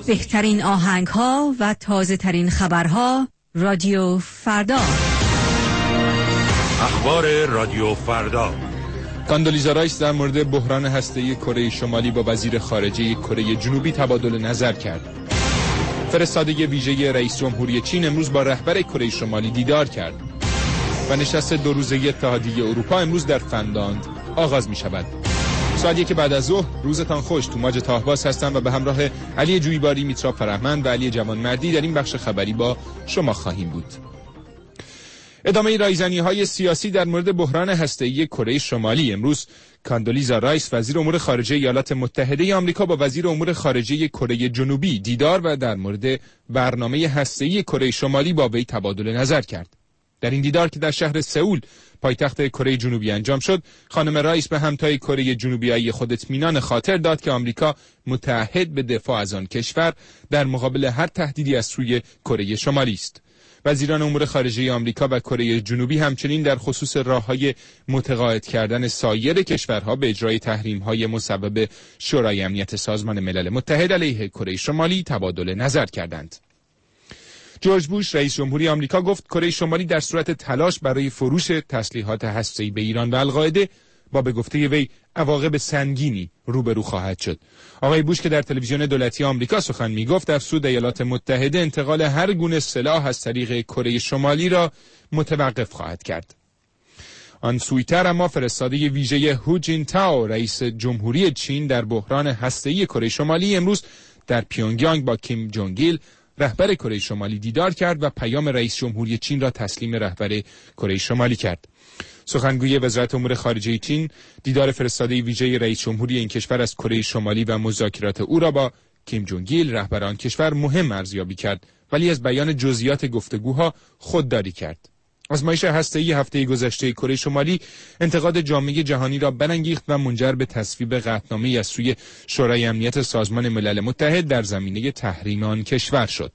بهترین آهنگ‌ها و تازه‌ترین خبرها. رادیو فردا. اخبار رادیو فردا. کاندولیزا رایس در مورد بحران هسته‌ای کره شمالی با وزیر خارجه کره جنوبی تبادل نظر کرد. فرستاده ویژه رئیس جمهوری چین امروز با رهبر کره شمالی دیدار کرد. و نشست 2 روزه اتحادیه اروپا امروز در فنلاند آغاز می شود. ساعت 1 بعد از ظهر. روزتان خوش. توماج تاهباز هستم و به همراه علی جویباری، میترا فرهمند و علی جوانمردی در این بخش خبری با شما خواهیم بود. ادامه رایزنی‌های سیاسی در مورد بحران هسته‌ای کره شمالی. امروز کاندولیزا رایس وزیر امور خارجه ایالات متحده آمریکا با وزیر امور خارجه کره جنوبی دیدار و در مورد برنامه هسته‌ای کره شمالی با وی تبادل نظر کرد. در این دیدار که در شهر سئول پایتخت کره جنوبی انجام شد، خانم رایس به همتای کره جنوبی خود اطمینان خاطر داد که آمریکا متعهد به دفاع از آن کشور در مقابل هر تهدیدی از سوی کره شمالی است. وزیران امور خارجه آمریکا و کره جنوبی همچنین در خصوص راه‌های متقاعد کردن سایر کشورها به اجرای تحریم‌های مصوب شورای امنیت سازمان ملل متحد علیه کره شمالی تبادل نظر کردند. جورج بوش رئیس جمهوری آمریکا گفت کره شمالی در صورت تلاش برای فروش تسلیحات هسته‌ای به ایران و القاعده با به گفته وی عواقب سنگینی روبرو خواهد شد. آقای بوش که در تلویزیون دولتی آمریکا سخن میگفت افزود ایالات متحده انتقال هر گونه سلاح از طریق کره شمالی را متوقف خواهد کرد. آن سویتر اما فرستاده ویژه هو جینتائو رئیس جمهوری چین در بحران هسته‌ای کره شمالی امروز در پیونگیانگ با کیم جونگ ایل رهبر کره شمالی دیدار کرد و پیام رئیس جمهوری چین را تسلیم رهبر کره شمالی کرد. سخنگوی وزارت امور خارجه چین دیدار فرستاده ویژه رئیس جمهوری این کشور از کره شمالی و مذاکرات او را با کیم جونگ ایل رهبر آن کشور مهم ارزیابی کرد، ولی از بیان جزئیات گفتگوها خودداری کرد. آزمایش هسته‌ای هفته گذشته کره شمالی انتقاد جامعه جهانی را برانگیخت و منجر به تصویب قطعنامه‌ای از سوی شورای امنیت سازمان ملل متحد در زمینه تحریم آن کشور شد.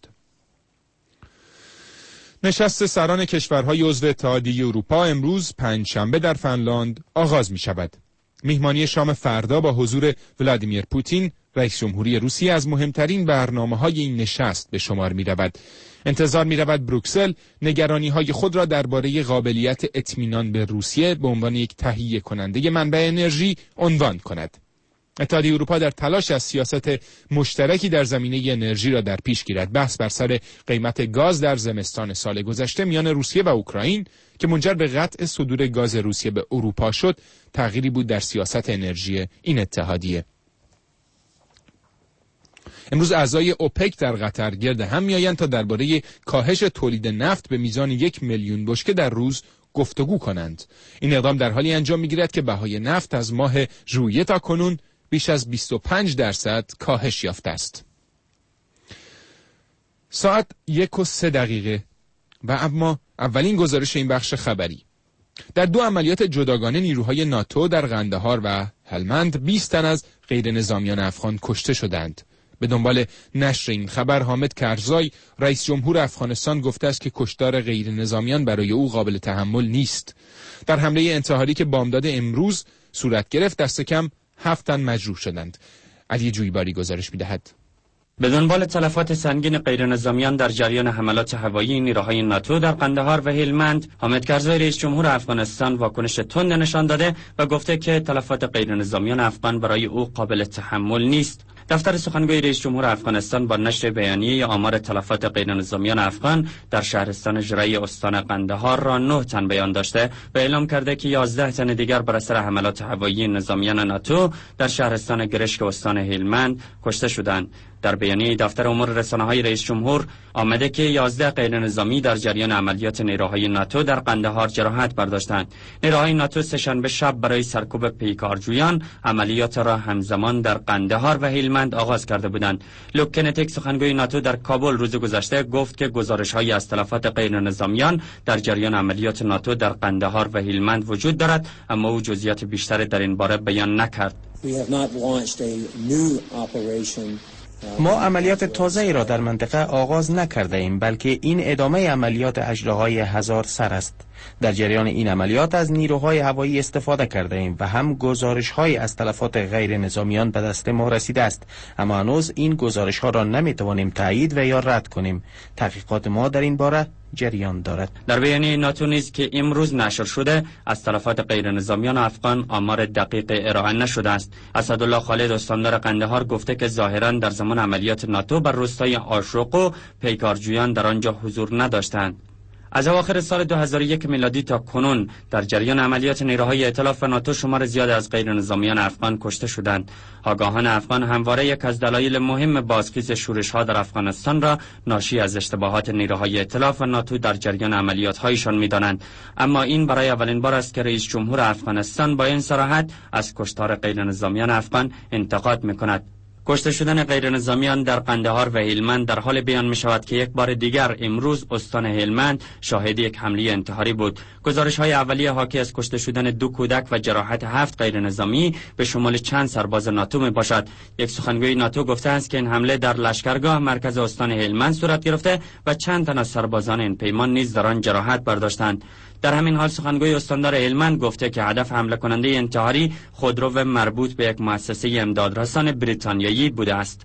نشست سران کشورهای عضو اتحادیه اروپا امروز پنجشنبه در فنلاند آغاز می شود. میهمانی شام فردا با حضور ولادیمیر پوتین رئیس جمهوری روسیه از مهمترین برنامه‌های این نشست به شمار می رود. انتظار می رود بروکسل نگرانی‌های خود را درباره قابلیت اطمینان به روسیه به عنوان یک تهیه کننده منبع انرژی عنوان کند. اتحادیه اروپا در تلاش از سیاست مشترکی در زمینه انرژی را در پیش گیرد. بحث بر سر قیمت گاز در زمستان سال گذشته میان روسیه و اوکراین که منجر به قطع صدور گاز روسیه به اروپا شد، تغییری بود در سیاست انرژی این اتحادیه. امروز اعضای اوپک در قطر گرد هم میآیند تا درباره کاهش تولید نفت به میزان 1 میلیون بشکه در روز گفتگو کنند. این اقدام در حالی انجام میگیرد که بهای نفت از ماه ژوئیه تا کنون بیش از 25% کاهش یافته است. ساعت 1:03 و اما اولین گزارش این بخش خبری. در 2 عملیات جداگانه نیروهای ناتو در قندهار و هلمند 20 تن از غیر نظامیان افغان کشته شدند. به دنبال نشر این خبر حامد کرزای رئیس جمهور افغانستان گفته است که کشتار غیر نظامیان برای او قابل تحمل نیست. در حمله انتحاری که بامداد امروز صورت گرفت دست کم 7 تن مجروح شدند. علی جویباری گزارش می‌دهد. به دنبال تلفات سنگین غیرنظامیان در جریان حملات هوایی نیروهای ناتو در قندهار و هلمند، حامد کرزای رئیس جمهور افغانستان واکنش تند نشان داده و گفته که تلفات غیرنظامیان افغان برای او قابل تحمل نیست. دفتر سخنگوی رئیس جمهور افغانستان با نشر بیانیه آمار تلفات غیرنظامیان افغان در شهرستان ژرعی استان قندهار را 9 تن بیان داشته و اعلام کرده که 11 تن دیگر بر اثر حملات هوایی نظامیان ناتو در شهرستان گرشک استان هلمند کشته شدند. در بیانیه دفتر امور رسانه‌های رئیس جمهور آمده که 11 غیرنظامی در جریان عملیات نیروهای ناتو در قندهار جراحت برداشتند. نیروهای ناتو سه‌شنبه شب برای سرکوب پیکارجویان عملیات را همزمان در قندهار و هلمند آغاز کرده بودند. لوک کنتیک سخنگوی ناتو در کابل روز گذشته گفت که گزارش‌هایی از تلفات غیرنظامیان در جریان عملیات ناتو در قندهار و هلمند وجود دارد، اما او جزئیات بیشتری در این باره بیان نکرد. ما عملیات تازه‌ای را در منطقه آغاز نکرده ایم، بلکه این ادامه عملیات اژدهای هزار سر است. در جریان این عملیات از نیروهای هوایی استفاده کرده ایم و هم گزارش‌های از تلفات غیر نظامیان به دست ما رسیده است، اما هنوز این گزارش‌ها را نمی‌توانیم تایید و یا رد کنیم. تحقیقات ما در این باره جریان دارد. در بیانیه ناتو نیز که امروز نشر شده از تلفات غیر نظامیان افغان آمار دقیق ارائه نشده است. اسدالله خالد استاندار قندهار گفته که ظاهراً در زمان عملیات ناتو بر روستای آشوق و پیکارجویان در آنجا حضور نداشتند. از اواخر سال 2001 میلادی تا کنون در جریان عملیات نیروهای ائتلاف و ناتو شمار زیاد از غیر نظامیان افغان کشته شدند. آگاهان افغان همواره یک از دلایل مهم بازخیز شورش‌ها در افغانستان را ناشی از اشتباهات نیروهای ائتلاف و ناتو در جریان عملیات‌هایشان می‌دانند، اما این برای اولین بار است که رئیس جمهور افغانستان با این صراحت از کشتار غیر نظامیان افغان انتقاد می‌کند. کشته شدن غیر نظامیان در قندهار و هلمند در حال بیان می شود که یک بار دیگر امروز استان هلمند شاهد یک حمله انتحاری بود. گزارش‌های اولیه حاکی از کشته شدن 2 کودک و جراحت 7 غیر نظامی به شمول چند سرباز ناتو می باشد. یک سخنگوی ناتو گفته است که این حمله در لشکرگاه مرکز استان هلمند صورت گرفته و چند تن از سربازان این پیمان نیز در آن جراحت برداشتند. در همین حال سخنگوی استاندار هلمند گفته که هدف حمله کننده انتحاری خودرو مربوط به یک مؤسسه امدادرسان بریتانیایی بوده است.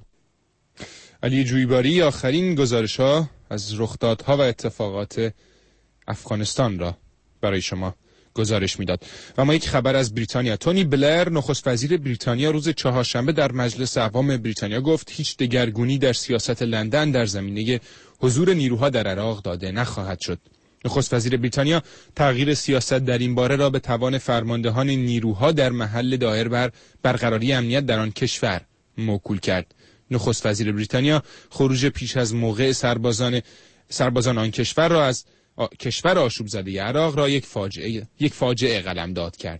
علی جویباری آخرین گزارش‌ها از رخدادها و اتفاقات افغانستان را برای شما گزارش میداد. و ما یک خبر از بریتانیا. تونی بلر نخست وزیر بریتانیا روز چهارشنبه در مجلس عوام بریتانیا گفت هیچ دگرگونی در سیاست لندن در زمینه حضور نیروها در عراق داده نخواهد شد. نخست وزیر بریتانیا تغییر سیاست در این باره را به توان فرماندهان نیروها در محل دایر بر برقراری امنیت در آن کشور موکول کرد. نخست وزیر بریتانیا خروج پیش از موقع سربازان آن کشور را از کشور آشوب زده عراق را یک فاجعه قلمداد کرد.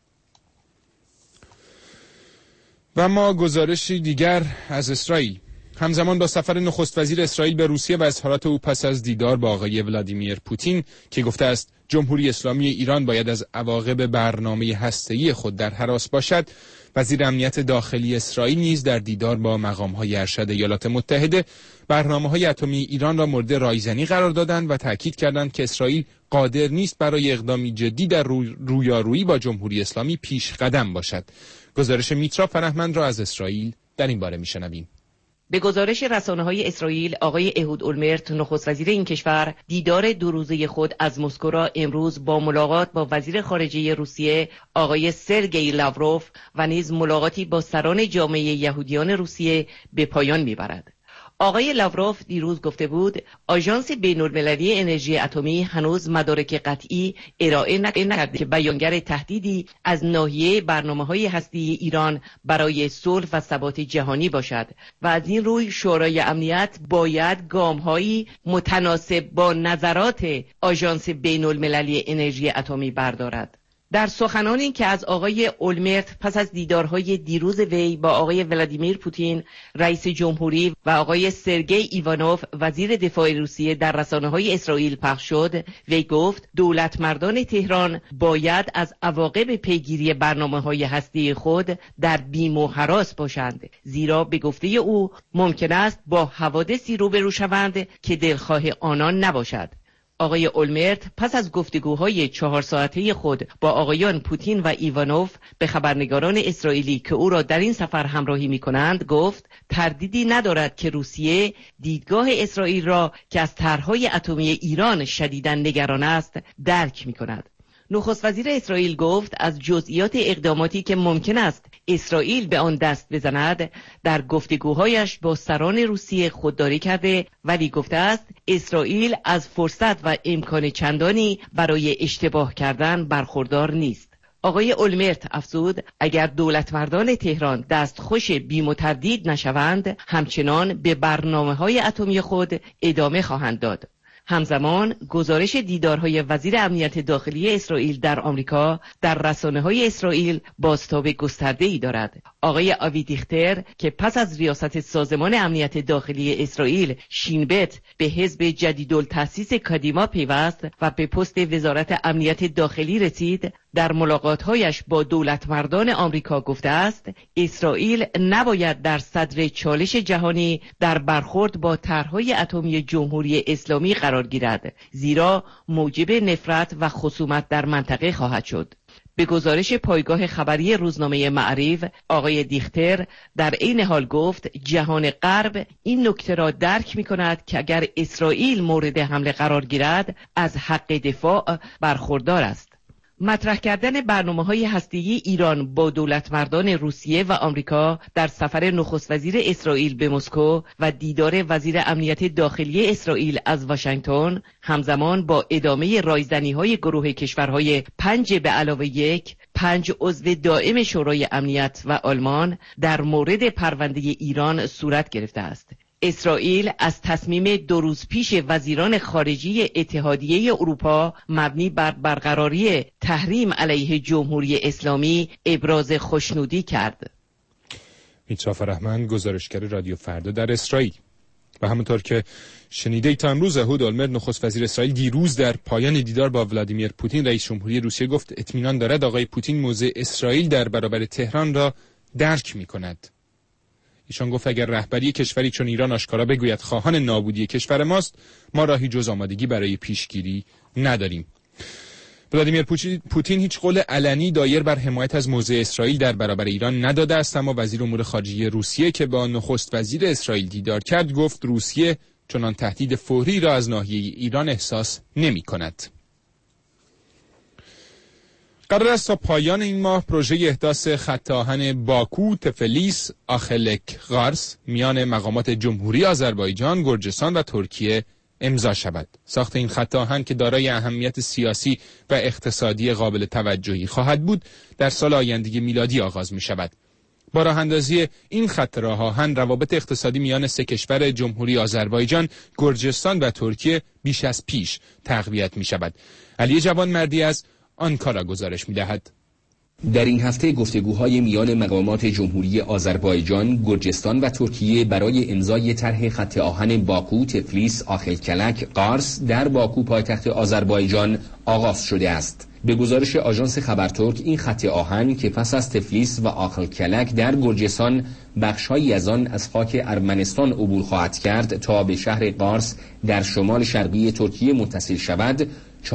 و ما گزارشی دیگر از اسرائیل. همزمان با سفر نخست وزیر اسرائیل به روسیه و اظهارات او پس از دیدار با آقای ولادیمیر پوتین که گفته است جمهوری اسلامی ایران باید از عواقب برنامه هسته‌ای خود در هراس باشد، وزیر امنیت داخلی اسرائیل نیز در دیدار با مقام‌های ارشد ایالات متحده برنامه‌های اتمی ایران را مورد رایزنی قرار دادند و تاکید کردند که اسرائیل قادر نیست برای اقدامی جدی در رویارویی با جمهوری اسلامی پیش قدم باشد. گزارش میترا فرهمند را از اسرائیل در این باره میشنویم. به گزارش رسانه‌های اسرائیل، آقای اهود اولمرت نخست وزیر این کشور دیدار 2 روزه خود از مسکو را امروز با ملاقات با وزیر خارجه روسیه آقای سرگئی لاوروف و نیز ملاقاتی با سران جامعه یهودیان روسیه به پایان می‌برد. آقای لاوروف دیروز گفته بود آژانس بین‌المللی انرژی اتمی هنوز مدارک قطعی ارائه نکرده که بیانگر تهدیدی از ناحیه برنامه‌های هسته‌ای ایران برای صلح و ثبات جهانی باشد و از این روی شورای امنیت باید گام‌هایی متناسب با نظرات آژانس بین‌المللی انرژی اتمی بردارد. در سخنانی که از آقای اولمرت پس از دیدارهای دیروز وی با آقای ولادیمیر پوتین رئیس جمهوری و آقای سرگئی ایوانوف وزیر دفاع روسیه در رسانه‌های اسرائیل پخش شد، وی گفت دولتمردان تهران باید از عواقب پیگیری برنامه‌های هسته‌ای خود در بیم و هراس باشند، زیرا به گفته او ممکن است با حوادثی روبرو شوند که دلخواه آنان نباشد. آقای اولمرت پس از گفتگوهای 4 ساعته خود با آقایان پوتین و ایوانوف به خبرنگاران اسرائیلی که او را در این سفر همراهی می کنند گفت تردیدی ندارد که روسیه دیدگاه اسرائیل را که از طرحهای اتمی ایران شدیداً نگران است درک می کند. نخست وزیر اسرائیل گفت از جزئیات اقداماتی که ممکن است اسرائیل به آن دست بزند در گفتگوهایش با سران روسیه خودداری کرده، ولی گفته است اسرائیل از فرصت و امکان چندانی برای اشتباه کردن برخوردار نیست. آقای اولمرت افزود اگر دولتمردان تهران دستخوش بیم و تردید نشوند همچنان به برنامه‌های اتمی خود ادامه خواهند داد. همزمان گزارش دیدارهای وزیر امنیت داخلی اسرائیل در آمریکا در رسانه‌های اسرائیل بازتاب گسترده‌ای دارد. آقای آوی دیختر که پس از ریاست سازمان امنیت داخلی اسرائیل شین بت به حزب جدیدالتأسیس کادیما پیوست و به پست وزارت امنیت داخلی رسید، در ملاقات‌هایش با دولتمردان آمریکا گفته است اسرائیل نباید در صدر چالش جهانی در برخورد با طرح‌های اتمی جمهوری اسلامی قرار گیرد، زیرا موجب نفرت و خصومت در منطقه خواهد شد. به گزارش پایگاه خبری روزنامه معریف، آقای دیختر در این حال گفت جهان غرب این نکته را درک می‌کند که اگر اسرائیل مورد حمله قرار گیرد از حق دفاع برخوردار است. مطرح کردن برنامه‌های هسته‌ای ایران با دولتمردان روسیه و آمریکا در سفر نخست وزیر اسرائیل به مسکو و دیدار وزیر امنیت داخلی اسرائیل از واشنگتن همزمان با ادامه رایزنی‌های گروه کشورهای 5+1 عضو دائم شورای امنیت و آلمان در مورد پرونده ایران صورت گرفته است. اسرائیل از تصمیم 2 روز پیش وزیران خارجه اتحادیه اروپا مبنی بر برقراری تحریم علیه جمهوری اسلامی ابراز خوشنودی کرد. میترا فرهمند، گزارشگر رادیو فردا در اسرائیل. و همونطور که شنیده تا امروز اهود اولمرت نخست وزیر اسرائیل دیروز در پایان دیدار با ولادیمیر پوتین رئیس جمهوری روسیه گفت اطمینان دارد آقای پوتین موضع اسرائیل در برابر تهران را درک می‌کند. ایشان گفت اگر رهبری کشوری چون ایران آشکارا بگوید خواهان نابودی کشور ماست، ما راهی جز آمادگی برای پیشگیری نداریم. ولادیمیر پوتین هیچ قول علنی دایر بر حمایت از موضع اسرائیل در برابر ایران نداده است، اما وزیر امور خارجه روسیه که با نخست وزیر اسرائیل دیدار کرد گفت روسیه چنان تهدید فوری را از ناحیه ایران احساس نمی کند. قرار است تا پایان این ماه پروژه احداث خط آهن باکو تفلیس آخلک غارس میان مقامات جمهوری آذربایجان، گرجستان و ترکیه امضا شود. ساخت این خط آهن که دارای اهمیت سیاسی و اقتصادی قابل توجهی خواهد بود، در سال آینده میلادی آغاز می شود. با راه اندازی این خط راه آهن روابط اقتصادی میان 3 کشور جمهوری آذربایجان، گرجستان و ترکیه بیش از پیش تقویت می شود. علی جوانمردی از آنکارا گزارش می‌دهد. در این هفته گفتگوهای میان مقامات جمهوری آذربایجان، گرجستان و ترکیه برای امضای طرح خط آهن باکو تفلیس آخلکلک قارس در باکو پایتخت آذربایجان آغاز شده است. به گزارش آژانس خبر ترک این خط آهن که پس از تفلیس و آخلکلک در گرجستان بخش‌هایی از آن از خاک ارمنستان عبور خواهد کرد تا به شهر قارس در شمال شرقی ترکیه متصل شود،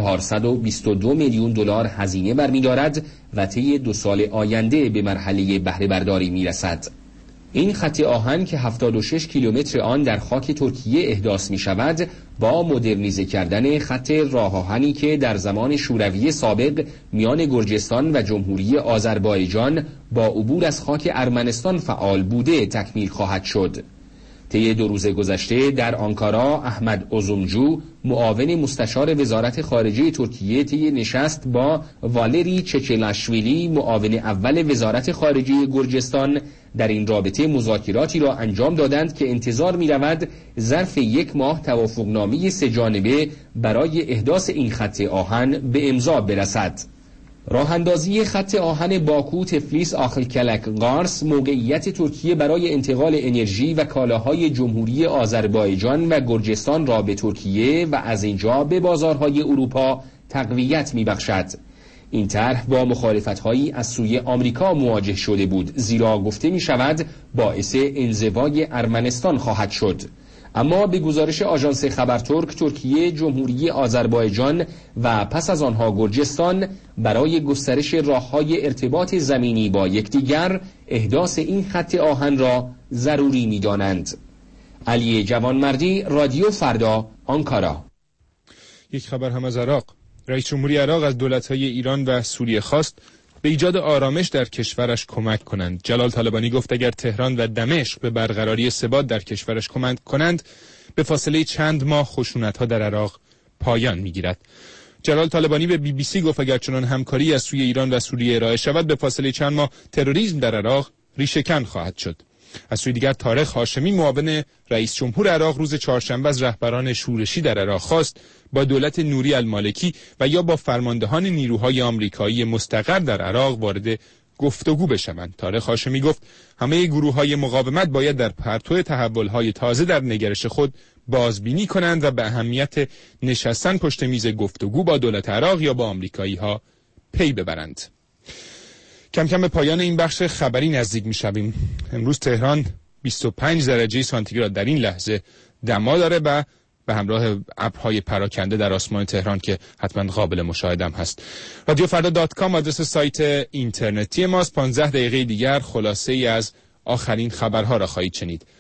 422 میلیون دلار هزینه برمی‌دارد و طی 2 سال آینده به مرحله بهره برداری می‌رسد. این خط آهن که 76 کیلومتر آن در خاک ترکیه احداث می‌شود، با مدرنیزه کردن خط راه آهنی که در زمان شوروی سابق میان گرجستان و جمهوری آذربایجان با عبور از خاک ارمنستان فعال بوده تکمیل خواهد شد. طی 2 روز گذشته در آنکارا، احمد اوزومجو معاون مستشار وزارت خارجه ترکیه طی نشست با والری چچلاشویلی معاون اول وزارت خارجه گرجستان در این رابطه مذاکراتی را انجام دادند که انتظار می رود ظرف 1 ماه توافقنامه 3 جانبه برای احداث این خط آهن به امضا برسد. راه اندازی خط آهن باکو تفلیس آخلکلک قارس موقعیت ترکیه برای انتقال انرژی و کالاهای جمهوری آذربایجان و گرجستان را به ترکیه و از اینجا به بازارهای اروپا تقویت می‌بخشد. این طرح با مخالفت‌هایی از سوی آمریکا مواجه شده بود، زیرا گفته می‌شود باعث انزوای ارمنستان خواهد شد. اما به گزارش آژانس خبر ترک، ترکیه، جمهوری آذربایجان و پس از آنها گرجستان برای گسترش راه‌های ارتباط زمینی با یکدیگر احداث این خط آهن را ضروری می‌دانند. علی جوانمردی، رادیو فردا، آنکارا. یک خبر هم از عراق. رئیس جمهوری عراق از دولت‌های ایران و سوریه خواست به ایجاد آرامش در کشورش کمک کنند. جلال طالبانی گفت اگر تهران و دمشق به برقراری ثبات در کشورش کمک کنند، به فاصله چند ماه خشونت‌ها در عراق پایان می‌گیرد. جلال طالبانی به BBC گفت اگر چنان همکاری از سوی ایران و سوریه ارائه شود، به فاصله چند ماه تروریسم در عراق ریشه‌کن خواهد شد. از سوی دیگر طارق هاشمی معاون رئیس جمهور عراق روز چهارشنبه از رهبران شورشی در عراق خواست با دولت نوری المالکی و یا با فرماندهان نیروهای آمریکایی مستقر در عراق وارد گفتگو بشوند. طارق هاشمی گفت همه گروه‌های مقاومت باید در پرتو تحول‌های تازه در نگرش خود بازبینی کنند و به اهمیت نشستن پشت میز گفتگو با دولت عراق یا با آمریکایی‌ها پی ببرند. کم کم به پایان این بخش خبری نزدیک می‌شویم. امروز تهران 25 درجه سانتیگراد در این لحظه دما داره و به همراه ابرهای پراکنده در آسمان تهران که حتما قابل مشاهده هست. رادیوفردا.com آدرس سایت اینترنتی ماست. 15 دقیقه دیگر خلاصه ای از آخرین خبرها را خواهید شنید.